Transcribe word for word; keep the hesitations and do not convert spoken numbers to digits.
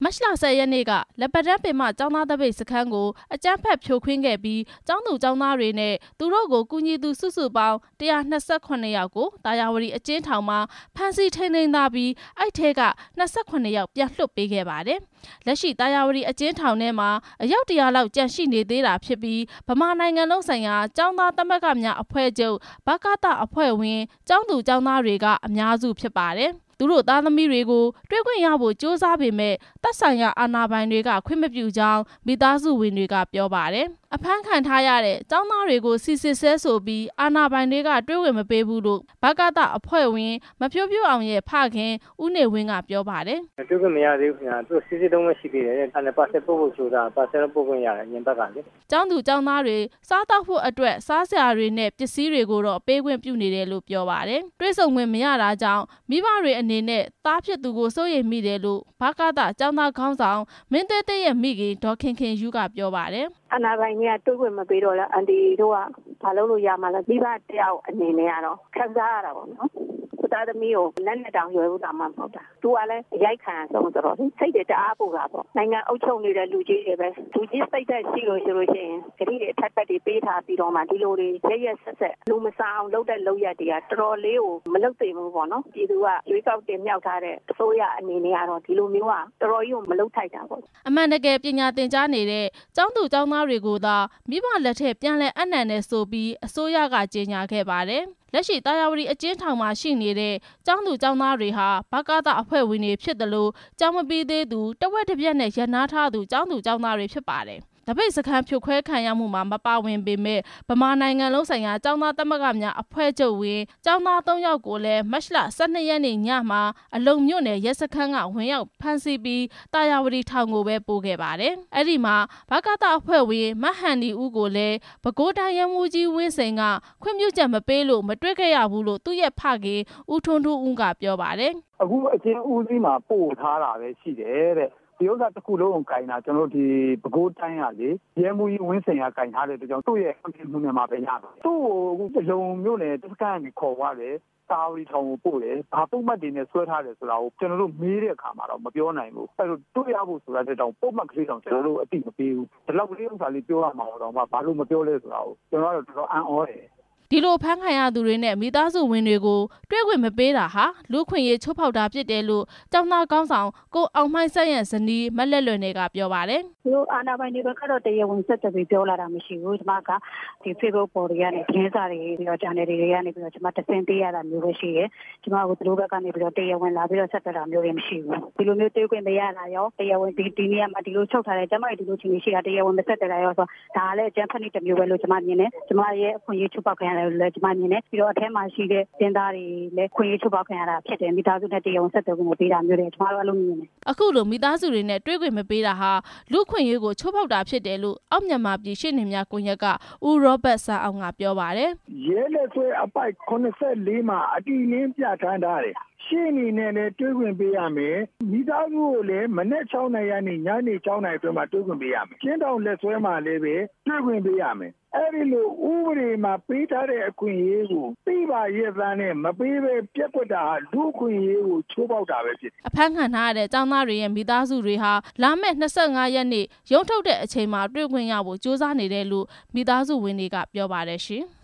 မတ်လဆယ်ရက်နေ့ကလက်ပတ်တန်းပင်မကျောင်းသားတပိတ်စခန်းကိုအကြမ်းဖက်ဖြိုခွင်းခဲ့ပြီးကျောင်းသူကျောင်းသားတွေနဲ့သူတို့ကိုကူညီသူစုစုပေါင်းတစ်ရာနှစ်ဆယ့်ခုနှစ်ယောက်ကိုသာယာဝတီအကျဉ်းထောင်မှာဖမ်းဆီးထိန်းသိမ်းထားပြီးအဲ့ထဲက၂၈ယောက်ပြန်လွှတ်ပေးခဲ့ပါတယ်။လက်ရှိသာယာဝတီအကျဉ်းထောင်ထဲမှာအယောက်တရာလောက်ကျန်ရှိနေသေးတာဖြစ်ပြီးဗမာနိုင်ငံလုံးဆိုင်ရာကျောင်းသားသမဂ္ဂများအဖွဲ့ချုပ်ဗကသအဖွဲ့ဝင်ကျောင်းသူကျောင်းသားတွေကအများစုဖြစ်ပါတယ်။သူတို့သားသမီးတွေကိုတွေ့ခွင့်ရဖို့ကြိုးစားပေမဲ့သက်ဆိုင်ရာအာဏာပိုင်တွေကခွင့်မပြုကြောင်းမိသားစုဝင်တွေကပြောပါတယ်။အဖမ်းခံထားရတဲ့ကျောင်းသားတွေကိုစီစစ်ဆဲဆိုပြီးအာဏာပိုင်တွေကတွေ့ခွင့်မပေးဘူးလို့ဗကသအဖွဲ့ဝင်မဖြိုးဖြိုးအောင်ရဲ့ဖခင်ဦးနေဝင်းကပြောပါတယ်။တွေ့ခွင့်မရသေးဘူးခင်ဗျာ။သူစီစစ်တော့မရှိသေးတယ်။အဲ့ဒါပါဆက်ပို့ဖို့ကြိုးစားပါဆက်ပို့ခွင့်ရတယ်ညင်ဘက်ကလေ။ကျောင်းသူကျောင်းသားတွေစားတောက်ဖို့အတွက်စားစရာတွေနဲ့ပစ္စည်းတွေကိုတော့ပေးခွင့်ပြုနေတယ်လို့ပြောပါတယ်။တွေ့ဆုံခွင့်မရတာကြောင့်မိဘတွေအနေနဲ့သားဖြစ်သူကိုစိုးရိမ်မိတယ်လို့ဗကသကျောင်းသားခေါင်းဆောင်မင်းသေးသေးရဲ့မိခင်ဒေါ်ခင်ခင်ယူကပြောပါတယ်။အနာပိုင်ကြီးကတွေ့ခွင့်မပေးတော့လားအန်တီတို့ကဘာလုပ်လို့ရမှာလဲမိဘတယောက်အနေနဲ့ကတော့ခံစားရတာပေါ့နော်ကိုသားသမီးကိုလက်နဲ့တောင်ရွယ်ဖို့တောင်မှမဟုတ်တာသူကလည်းရိုက်ခံဆုံးဆိုတော့စိတ်တွေတအားပူတာပေါ့နိုင်ငံအုပ်ချုပ်နေတဲ့လူကြီးတွေပဲလူကြီးစိတ်သက်ရှိလို့ရှိလို့ရှိရင်ဂရိတွေအထက်တက်တွေပေးထားပြီးတော့မှဒီလိုတွေရက်ရက်ဆက်ဆက်လူမစားအောင်လုပ်တဲ့လုပ်ရက်တွေကတော်တော်လေးကိုမလုပ်သိဘူးပေါ့နော်ပြည်သူကရွေးကောက်တင်မြောက်ထားတဲ့အစိုးရအနေနဲ့ကတော့ဒီလိုမျိုးကတော်တော်ကြီးကိုမလုပ်ထိုက်တာပေါ့အမှန်တကယ်ပညာသင်ကြားနေတဲ့ကျောင်းသူကျောင်းသားတွေကိုသာမိဘလက်ထက်ပြန်လည်အနှံ့နဲ့ဆိုပြီးအစိုးရကကြေညာခဲ့ပါတယ်။လက်ရှိသာယာဝတီအကျဉ်းထောင်မှာရှိနေတဲ့ကျောင်းသူကျောင်းသားတွေဟာဗကသအဖွဲ့ဝင်တွေဖြစ်တယ်လို့ကျောင်းမပြီးသေးသူတဝက်တစ်ပြက်နဲ့ရနာထားသူကျောင်းသူကျောင်းသားတွေဖြစ်ပါတယ်။တပိတ်စခန်းဖြိုခွဲခံရမှုမှာမပါဝင်ပေမဲ့ဗမာနိုင်ငံလုံးဆိုင်ရာကျောင်းသားသမဂ္ဂများအဖွဲ့ချုပ်ဝင်ကျောင်းသား၃ယောက်ကိုလည်းမတ်လ၁၂ရက်နေ့ညမှာအလုံမြို့နယ်ရဲစခန်းကဝင်ရောက်ဖမ်းဆီးပြီးသာယာဝတီထောင်ကိုပဲပို့ခဲ့ပါတယ်။အဲ့ဒီမှာဗကသအဖွဲ့ဝင်မဟန်ဒီဦးကိုလည်းပဲခူးတိုင်းရဲမှူးကြီးဝင်းစိန်ကခွင့်ပြုချက်မပေးလို့မတွေ့ခဲ့ရဘူးလို့သူ့ရဲ့ဖခင်ဦးထွန်းထွန်းဦးကပြောပါတယ်။အခုအချင်းဦးစီးမှာပို့ထားတာပဲရှိတယ်တဲ့ဒီဥစ္စာတစ်ခုလုံးကိုကင်တာကျွန်တော်တို့ဒီပဲခူးတိုင်းကလေရဲမှုကြီးဝင်းစင်ကကင်ထားတဲ့အတွက်ကြောင့်သူ့ရဲ့အပြင်မှုမြန်မာပဲရတယ်သူ့ကိုအခုလုံမျိုးနဲ့တစ်ခါကနေခေါ်သွားတယ်တာဝီထောင်ကိုပို့တယ်ဘာပုံမှတ်တွေနဲ့ဆွဲထားတယ်ဆိုတာကိုကျွန်တော်တို့မေးတဲ့အခါမှာတော့မပြောနိုင်ဘူးအဲ့လိုတွေ့ရဖို့ဆိုတာတဲ့တောင်ပုံမှတ်ကလေးတောင်ကျွန်တော်တို့အတိမပေးဘူးဒီလောက်ကလေးဥစ္စာလေးပြောရမှာတော့မှဘာလို့မပြောလဲဆိုတာကိုကျွန်တော်တို့တော်တော်အံ့ဩတယ်ဒီလိုဖမ်းခံရသူတွေနဲ့မိသားစုဝင်တွေကိုတွေ့ခွင့်မပေးတာဟာလူခွင့်ရေးချိုးဖောက်တာဖြစ်တယ်လို့ကျောင်းသားကောင်းဆောင်ကိုအောင်မိုင်းဆက်ရဲ့ဇနီးမလက်လွယ်နေကပြောပါတယ်။ဒီအာနာပိုင်တွေကတော့တရားဝင်ဆက်သွယ်ပြောလာတာမရှိဘူး။ဒီမှာကဒီ Facebook ပေါ်တွေကနေသတင်းစာတွေပြီးတော့ channel တွေကနေပြီးတော့ကျွန်မတစင်ပေးရတာမျိုးပဲရှိတယ်။ကျွန်မကသူတို့ဘက်ကနေပြီးတော့တရားဝင်လာပြီးတော့ဆက်သွယ်တာမျိုးတွေမရှိဘူး။ဒီလိုမျိုးတွေ့ခွင့်မရတာရောတရားဝင်ဒီဒီနေရာမှာဒီလိုချုပ်ထားတယ်ကျွန်မဒီလိုချင်းရှိတာတရားဝင်မဆက်သွယ်တာရောဆိုတော့ဒါလည်းအကျန်းဖက်နည်းတစ်မျိုးပဲလို့ကျွန်မမြင်တယ်။ကျွန်မရဲ့အခွင့်အရေးချိုးဖောက်ခံရတယ်လို့လည်းကျွန်မမြင်တယ်ပြီးတော့အထက်မှာရှိတဲ့တင်သားတွေလည်းခွင့်ရချုပ်ပေါက်ခံရတာဖြစ်တယ်မိသားစုနဲ့တရားဝင်ဆက်သွယ်ခွင့်ပေးတာမျိုးတွေကျွန်တော်တို့အလုပ်မြင်တယ်အခုလိုမိသားစုတွေနဲ့တွေ့ခွင့်မပေးတာဟာလူခွင့်ရေးကိုချိုးဖောက်တာဖြစ်တယ်လို့အောက်မြန်မာပြည်ရှေ့နေများကွန်ရက်ကဦးရောဘတ်ဆန်းအောင်ကပြောပါတယ်ရဲလက်ဆွဲအပိုက်ခုနှစ်ဆယ့်လေးမှာအတီလင်းပြဋ္ဌာန်းထားတယ်ရှင်းနေနဲ့လည်းတွေးခွင့်ပေးရမယ်မိသားစုကိုလည်းမနေ့၆နိုင်ရနေညနေ၆နိုင်အတွင်းမှာတွေးခွင့်ပေးရမယ်ကျင်းတောင်လက်ဆွဲမှာလည်းပဲတွေးခွင့်ပေးရမယ်အဲ့ဒီလိုဥပဒေမှာပေးထားတဲ့အခွင့်အရေးကိုသိပါရဲ့သားနဲ့မပေးဘဲပြက်ကွက်တာဟာလူအခွင့်အရေးကိုချိုးပေါက်တာပဲဖြစ်အဖမ်းခံထားရတဲ့ကျောင်းသားတွေရဲ့မိသားစုတွေဟာလာမယ့်၂၅ရက်နေ့ရုံးထုတ်တဲ့အချိန်မှာတွေ့ခွင့်ရဖို့ကြိုးစားနေတယ်လို့မိသားစုဝင်တွေကပြောပါတယ်ရှင်